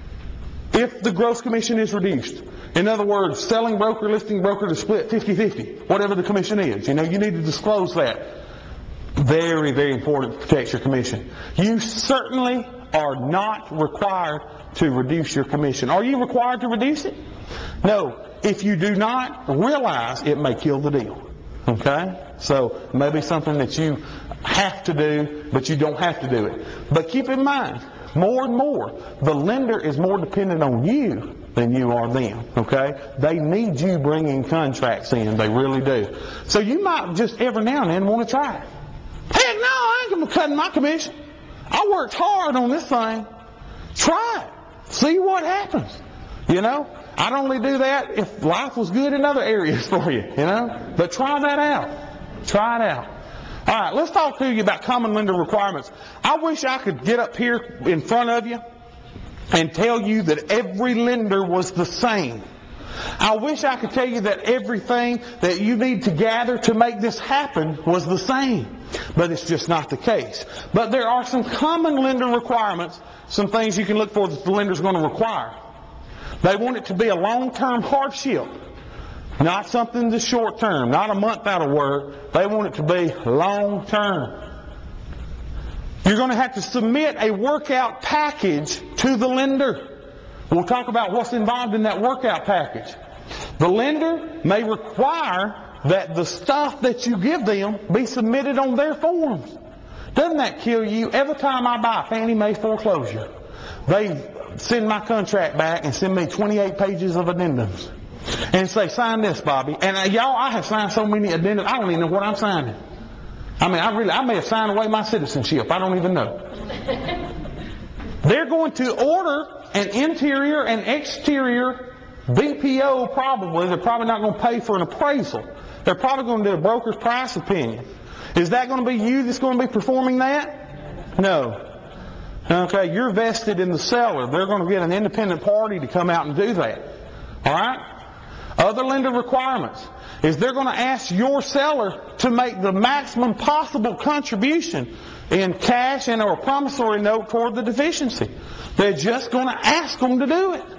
if the gross commission is reduced. In other words, selling broker, listing broker to split 50-50, whatever the commission is. You need to disclose that. Very, very important to protect your commission. You certainly are not required to reduce your commission. Are you required to reduce it? No. If you do not, realize it may kill the deal. Okay? So maybe something that you have to do, but you don't have to do it. But keep in mind, more and more, the lender is more dependent on you than you are them. Okay? They need you bringing contracts in. They really do. So you might just every now and then want to try it. Heck no, I ain't cutting my commission. I worked hard on this thing. Try it. See what happens. I'd only do that if life was good in other areas for you, But try that out. Try it out. All right, let's talk to you about common lender requirements. I wish I could get up here in front of you and tell you that every lender was the same. I wish I could tell you that everything that you need to gather to make this happen was the same. But it's just not the case. But there are some common lender requirements, some things you can look for that the lender's going to require. They want it to be a long-term hardship, not something that's short-term, not a month out of work. They want it to be long-term. You're going to have to submit a workout package to the lender. We'll talk about what's involved in that workout package. The lender may require that the stuff that you give them be submitted on their forms. Doesn't that kill you? Every time I buy Fannie Mae foreclosure, they send my contract back and send me 28 pages of addendums and say, sign this, Bobby. And y'all, I have signed so many addendums, I don't even know what I'm signing. I may have signed away my citizenship. I don't even know. They're going to order an interior and exterior BPO probably. They're probably not going to pay for an appraisal. They're probably going to do a broker's price opinion. Is that going to be you that's going to be performing that? No. Okay, you're vested in the seller. They're going to get an independent party to come out and do that. All right? Other lender requirements is they're going to ask your seller to make the maximum possible contribution in cash and or a promissory note toward the deficiency. They're just going to ask them to do it.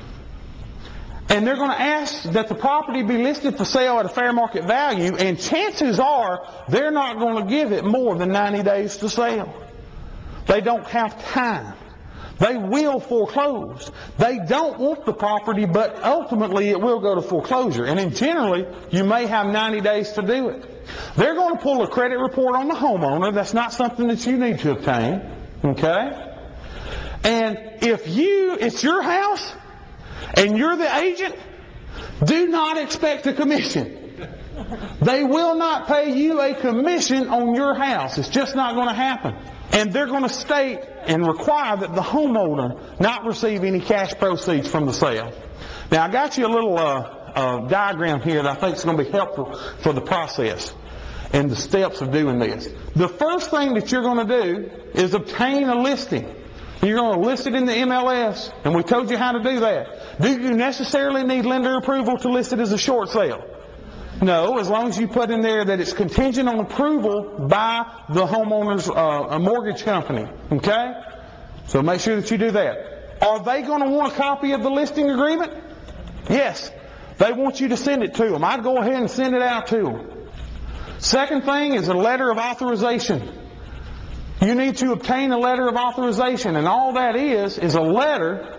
And they're going to ask that the property be listed for sale at a fair market value, and chances are they're not going to give it more than 90 days to sell. They don't have time. They will foreclose. They don't want the property, but ultimately it will go to foreclosure. And then generally, you may have 90 days to do it. They're going to pull a credit report on the homeowner. That's not something that you need to obtain. Okay? And if it's your house, and you're the agent, do not expect a commission. They will not pay you a commission on your house. It's just not going to happen. And they're going to state and require that the homeowner not receive any cash proceeds from the sale. Now, I got you a little diagram here that I think is going to be helpful for the process and the steps of doing this. The first thing that you're going to do is obtain a listing. You're going to list it in the MLS, and we told you how to do that. Do you necessarily need lender approval to list it as a short sale? No, as long as you put in there that it's contingent on approval by the homeowner's mortgage company. Okay? So make sure that you do that. Are they going to want a copy of the listing agreement? Yes. They want you to send it to them. I'd go ahead and send it out to them. Second thing is a letter of authorization. You need to obtain a letter of authorization, and all that is a letter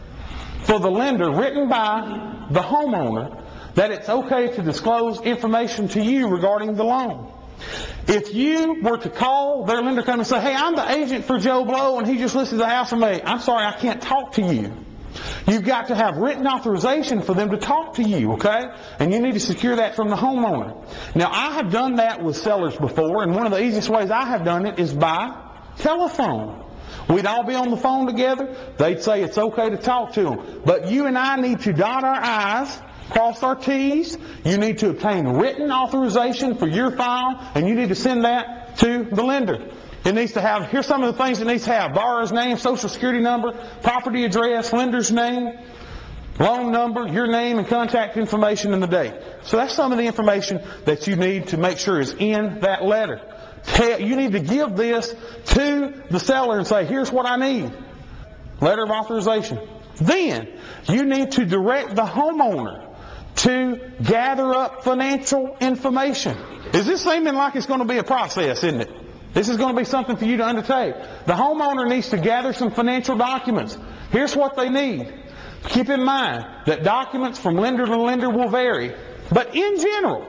for the lender written by the homeowner that it's okay to disclose information to you regarding the loan. If you were to call their lender company and say, hey, I'm the agent for Joe Blow and he just listed the house for me, I'm sorry, I can't talk to you. You've got to have written authorization for them to talk to you, okay? And you need to secure that from the homeowner. Now, I have done that with sellers before, and one of the easiest ways I have done it is by telephone. We'd all be on the phone together. They'd say it's okay to talk to them. But you and I need to dot our I's, cross our T's. You need to obtain written authorization for your file, and you need to send that to the lender. It needs to have, here's some of the things it needs to have: borrower's name, social security number, property address, lender's name, loan number, your name and contact information, and the date. So that's some of the information that you need to make sure is in that letter. You need to give this to the seller and say, here's what I need. Letter of authorization. Then you need to direct the homeowner to gather up financial information. Is this seeming like it's going to be a process, isn't it? This is going to be something for you to undertake. The homeowner needs to gather some financial documents. Here's what they need. Keep in mind that documents from lender to lender will vary. But in general,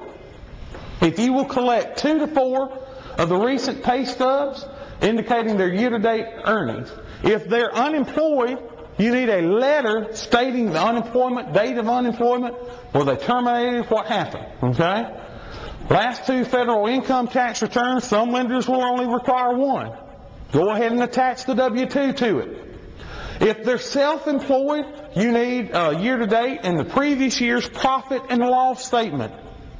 if you will collect 2 to 4 of the recent pay stubs indicating their year-to-date earnings, if they're unemployed, you need a letter stating the unemployment, date of unemployment, were they terminated, what happened, okay? Last 2 federal income tax returns, some lenders will only require 1. Go ahead and attach the W-2 to it. If they're self-employed, you need year-to-date and the previous year's profit and loss statement.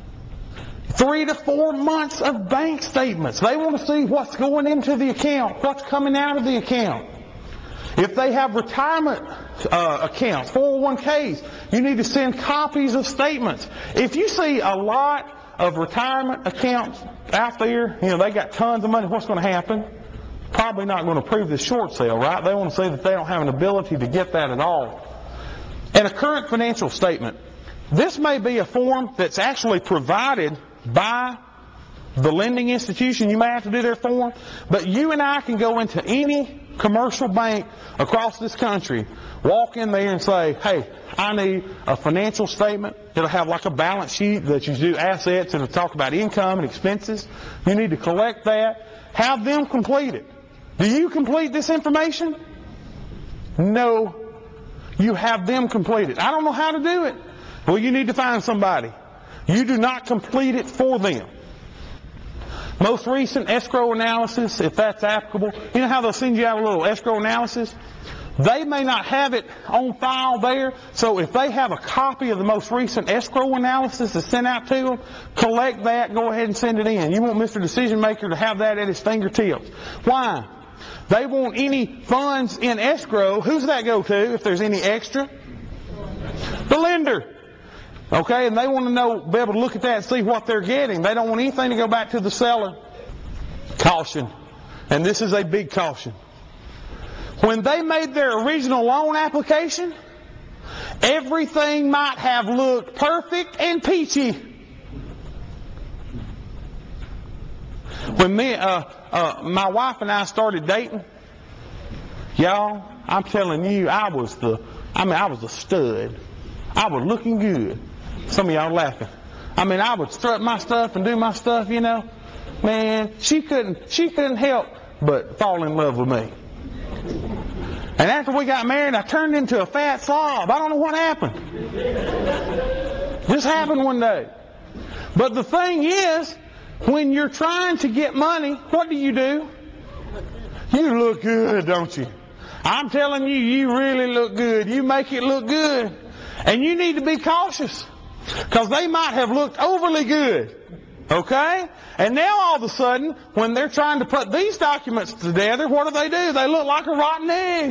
3 to 4 months of bank statements. They want to see what's going into the account, what's coming out of the account. If they have retirement accounts, 401ks, you need to send copies of statements. If you see a lot of retirement accounts out there, they got tons of money, what's going to happen? Probably not going to approve this short sale, right? They want to say that they don't have an ability to get that at all. And a current financial statement. This may be a form that's actually provided by the lending institution. You may have to do their form, but you and I can go into any commercial bank across this country, walk in there and say, hey, I need a financial statement. It'll have like a balance sheet that you do assets, and it'll talk about income and expenses. You need to collect that. Have them complete it. Do you complete this information? No. You have them complete it. I don't know how to do it. Well, you need to find somebody. You do not complete it for them. Most recent escrow analysis, if that's applicable. You know how they'll send you out a little escrow analysis? They may not have it on file there, so if they have a copy of the most recent escrow analysis that's sent out to them, collect that, go ahead and send it in. You want Mr. Decision Maker to have that at his fingertips. Why? They want any funds in escrow. Who's that go to if there's any extra? The lender. Okay, and they want to know, be able to look at that and see what they're getting. They don't want anything to go back to the seller. Caution. And this is a big caution. When they made their original loan application, everything might have looked perfect and peachy. When my wife and I started dating, y'all, I'm telling you, I was a stud. I was looking good. Some of y'all laughing. I would strut my stuff and do my stuff, you know. Man, she couldn't help but fall in love with me. And after we got married, I turned into a fat slob. I don't know what happened. Just happened one day. But the thing is, when you're trying to get money, what do? You look good, don't you? I'm telling you, you really look good. You make it look good. And you need to be cautious, because they might have looked overly good. Okay? And now all of a sudden, when they're trying to put these documents together, what do? They look like a rotten egg.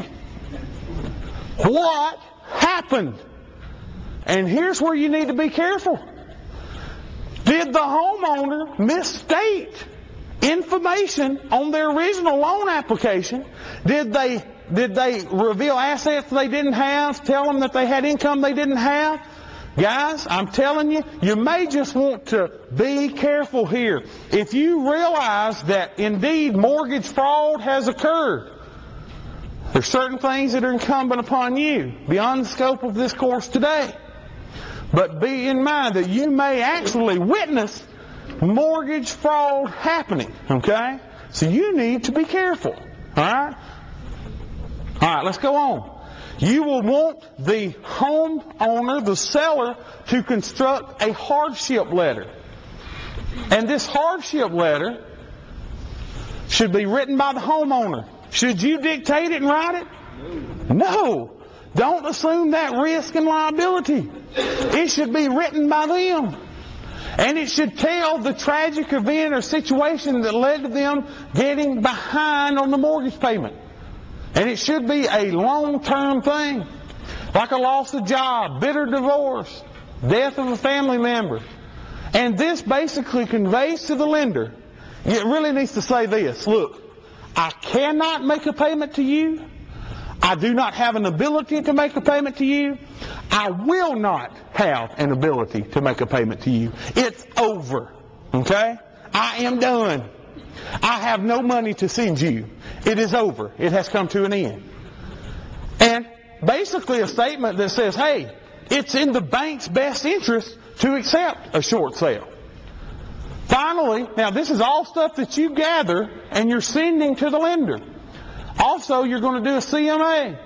What happened? And here's where you need to be careful. Did the homeowner misstate information on their original loan application? Did they reveal assets they didn't have? Tell them that they had income they didn't have? Guys, I'm telling you, you may just want to be careful here. If you realize that indeed mortgage fraud has occurred, there's certain things that are incumbent upon you beyond the scope of this course today. But be in mind that you may actually witness mortgage fraud happening. Okay? So you need to be careful. Alright? Alright, let's go on. You will want the homeowner, the seller, to construct a hardship letter. And this hardship letter should be written by the homeowner. Should you dictate it and write it? No. Don't assume that risk and liability. It should be written by them. And it should tell the tragic event or situation that led to them getting behind on the mortgage payment. And it should be a long-term thing, like a loss of job, bitter divorce, death of a family member. And this basically conveys to the lender, it really needs to say this: look, I cannot make a payment to you. I do not have an ability to make a payment to you. I will not have an ability to make a payment to you. It's over. Okay? I am done. I have no money to send you. It is over. It has come to an end. And basically a statement that says, hey, it's in the bank's best interest to accept a short sale. Finally, now this is all stuff that you gather and you're sending to the lender. Also, you're going to do a CMA.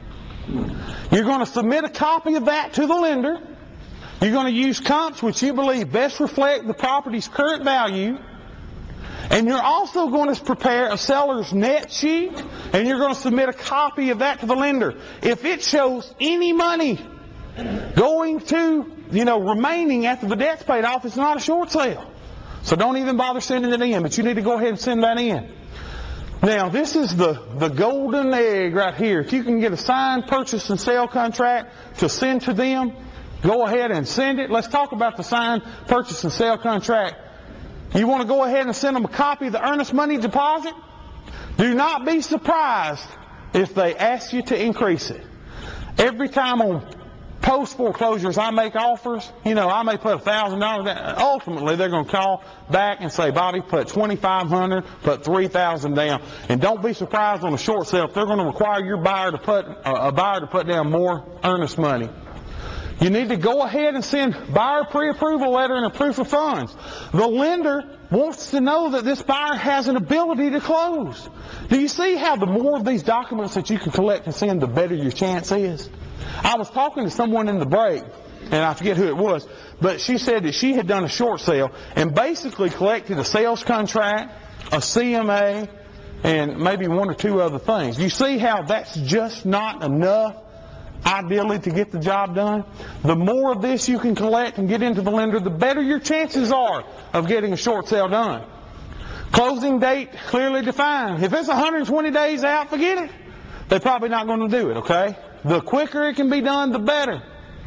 You're going to submit a copy of that to the lender. You're going to use comps which you believe best reflect the property's current value. And you're also going to prepare a seller's net sheet, and you're going to submit a copy of that to the lender. If it shows any money going to, remaining after the debt's paid off, it's not a short sale. So don't even bother sending it in, but you need to go ahead and send that in. Now, this is the golden egg right here. If you can get a signed purchase and sale contract to send to them, go ahead and send it. Let's talk about the signed purchase and sale contract. You want to go ahead and send them a copy of the earnest money deposit? Do not be surprised if they ask you to increase it. Every time on post foreclosures I make offers, I may put $1,000 down. Ultimately, they're going to call back and say, Bobby, put $2,500, put $3,000 down. And don't be surprised on a short sale if they're going to require your buyer to put down more earnest money. You need to go ahead and send buyer pre-approval letter and a proof of funds. The lender wants to know that this buyer has an ability to close. Do you see how the more of these documents that you can collect and send, the better your chance is? I was talking to someone in the break, and I forget who it was, but she said that she had done a short sale and basically collected a sales contract, a CMA, and maybe one or two other things. You see how that's just not enough, ideally, to get the job done? The more of this you can collect and get into the lender, the better your chances are of getting a short sale done. Closing date clearly defined. If it's 120 days out, forget it. They're probably not going to do it, okay? The quicker it can be done, the better.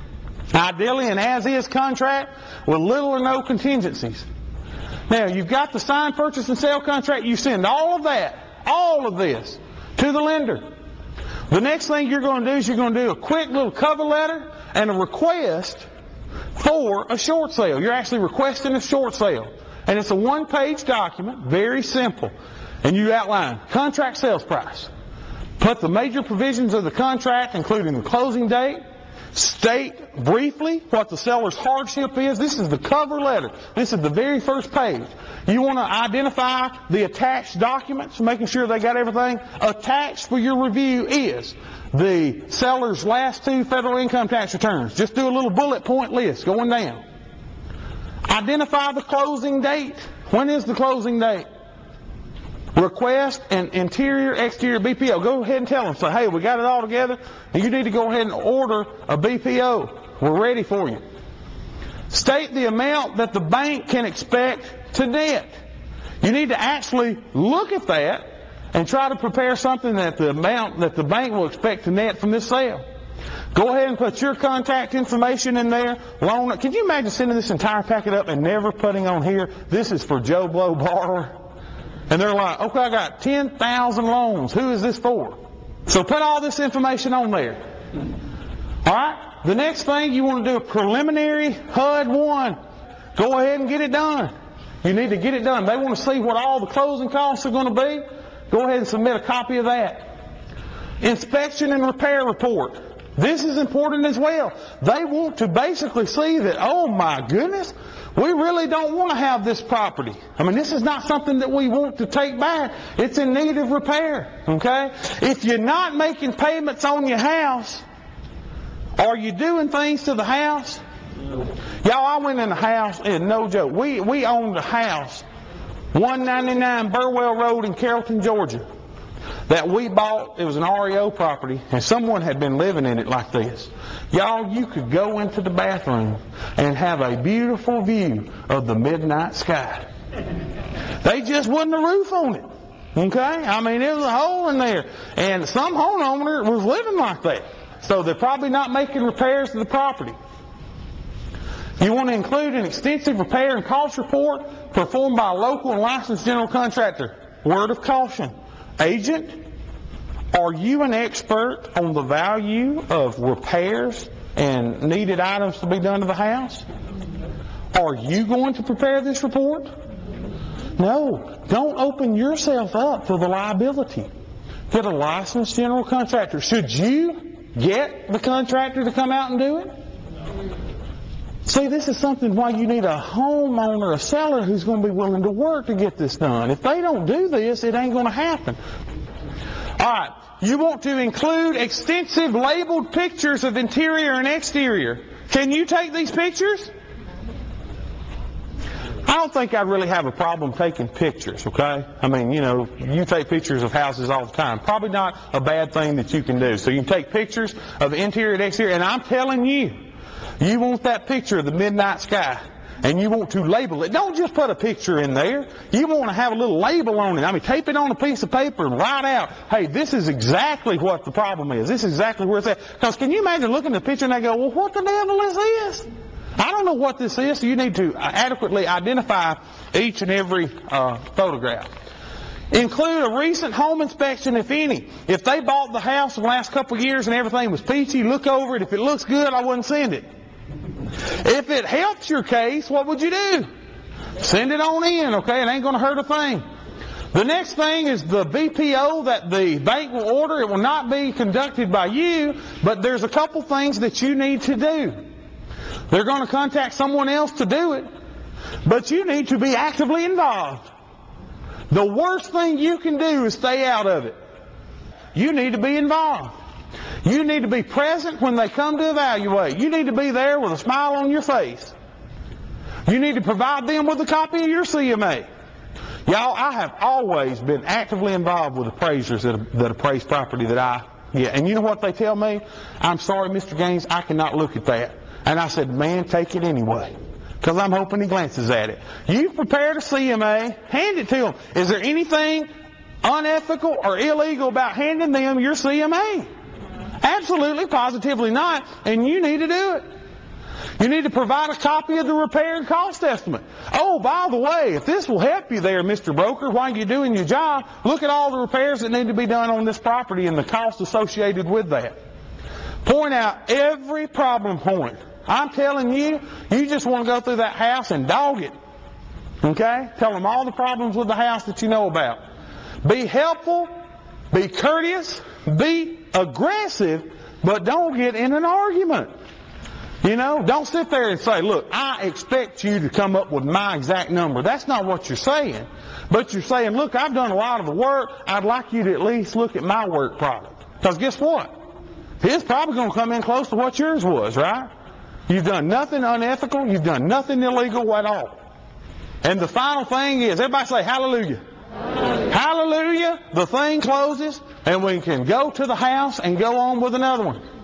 Ideally an as-is contract with little or no contingencies. Now, you've got the signed purchase and sale contract. You send all of this, to the lender. The next thing you're going to do is you're going to do a quick little cover letter and a request for a short sale. You're actually requesting a short sale. And it's a one-page document, very simple. And you outline contract sales price. Put the major provisions of the contract, including the closing date. State briefly what the seller's hardship is. This is the cover letter. This is the very first page. You want to identify the attached documents, making sure they got everything. Attached for your review is the seller's last 2 federal income tax returns. Just do a little bullet point list going down. Identify the closing date. When is the closing date? Request an interior, exterior BPO. Go ahead and tell them. Say, hey, we got it all together, and you need to go ahead and order a BPO. We're ready for you. State the amount that the bank can expect to net. You need to actually look at that and try to prepare something that the amount that the bank will expect to net from this sale. Go ahead and put your contact information in there. Loan. Can you imagine sending this entire packet up and never putting on here, this is for Joe Blow Borrower? And they're like, okay, I got 10,000 loans. Who is this for? So put all this information on there. All right? The next thing, you want to do a preliminary HUD 1. Go ahead and get it done. You need to get it done. They want to see what all the closing costs are going to be. Go ahead and submit a copy of that. Inspection and repair report. This is important as well. They want to basically see that, oh my goodness, we really don't want to have this property. I mean, this is not something that we want to take back. It's in need of repair. Okay? If you're not making payments on your house, are you doing things to the house? Y'all, I went in the house, and no joke, we owned a house, 199 Burwell Road in Carrollton, Georgia, that we bought. It was an REO property, and someone had been living in it like this. Y'all, you could go into the bathroom and have a beautiful view of the midnight sky. They just wasn't a roof on it. Okay? I mean, there was a hole in there. And some homeowner was living like that. So they're probably not making repairs to the property. You want to include an extensive repair and cost report performed by a local and licensed general contractor. Word of caution. Agent, are you an expert on the value of repairs and needed items to be done to the house? Are you going to prepare this report? No. Don't open yourself up for the liability. Get a licensed general contractor. Should you get the contractor to come out and do it? See, this is something why you need a homeowner, a seller who's going to be willing to work to get this done. If they don't do this, it ain't going to happen. All right. You want to include extensive labeled pictures of interior and exterior. Can you take these pictures? I don't think I really have a problem taking pictures, okay? I mean, you know, you take pictures of houses all the time. Probably not a bad thing that you can do. So you can take pictures of the interior and exterior, and I'm telling you, you want that picture of the midnight sky, and you want to label it. Don't just put a picture in there. You want to have a little label on it. I mean, tape it on a piece of paper and write out, hey, this is exactly what the problem is. This is exactly where it's at. Because can you imagine looking at the picture and they go, well, what the devil is this? I don't know what this is, so you need to adequately identify each and every photograph. Include a recent home inspection, if any. If they bought the house in the last couple of years and everything was peachy, look over it. If it looks good, I wouldn't send it. If it helps your case, what would you do? Send it on in, okay? It ain't going to hurt a thing. The next thing is the BPO that the bank will order. It will not be conducted by you, but there's a couple things that you need to do. They're going to contact someone else to do it, but you need to be actively involved. The worst thing you can do is stay out of it. You need to be involved. You need to be present when they come to evaluate. You need to be there with a smile on your face. You need to provide them with a copy of your CMA. Y'all, I have always been actively involved with appraisers that appraise property that I get. And you know what they tell me? I'm sorry, Mr. Gaines, I cannot look at that. And I said, man, take it anyway. Because I'm hoping he glances at it. You've prepared a CMA, hand it to him. Is there anything unethical or illegal about handing them your CMA? Absolutely, positively not. And you need to do it. You need to provide a copy of the repair and cost estimate. Oh, by the way, if this will help you there, Mr. Broker, while you're doing your job, look at all the repairs that need to be done on this property and the cost associated with that. Point out every problem point. I'm telling you, you just want to go through that house and dog it. Okay? Tell them all the problems with the house that you know about. Be helpful, be courteous, be aggressive, but don't get in an argument. You know, don't sit there and say, look, I expect you to come up with my exact number. That's not what you're saying. But you're saying, look, I've done a lot of the work. I'd like you to at least look at my work product. Because guess what? His probably going to come in close to what yours was, right? You've done nothing unethical. You've done nothing illegal at all. And the final thing is, everybody say hallelujah. Hallelujah. The thing closes and we can go to the house and go on with another one.